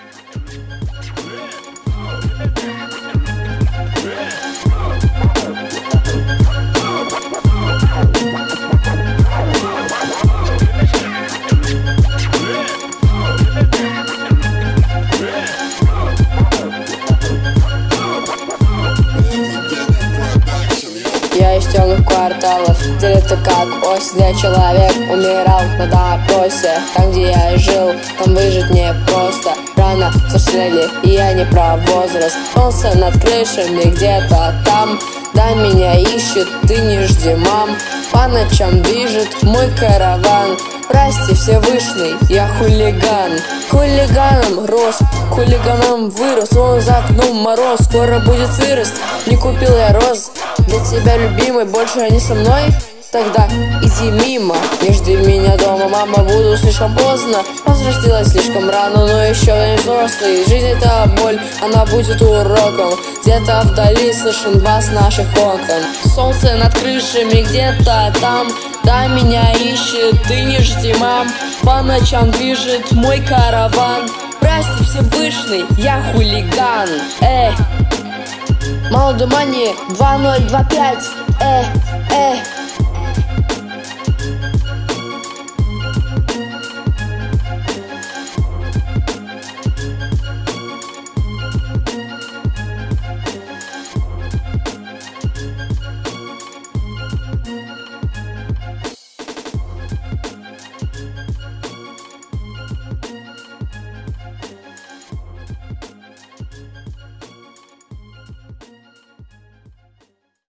Я из темных кварталов, где это как осень, где человек умирал на допросе. Там, где я жил, там выжить непросто. Рано взрослели, и я не про возраст. Солнце над крышами, где-то там. Да, меня ищет, ты не жди, мам. По ночам движет мой караван. Прости, Всевышний, я хулиган. Хулиганом рос, хулиганом вырос. Вон за окном мороз, скоро будет вырост. Не купил я роз для тебя, любимый, больше они со мной? Тогда иди мимо, не жди меня дома, мама, буду слишком поздно. Возрастилась слишком рано, но еще не взрослый. Жизнь это боль, она будет уроком. Где-то вдали слышен бас наших окон. Солнце над крышами, где-то там. Да, меня ищет, ты не жди, мам. По ночам движет мой караван. Прости, Всевышний, я хулиган. Малдумани 2025.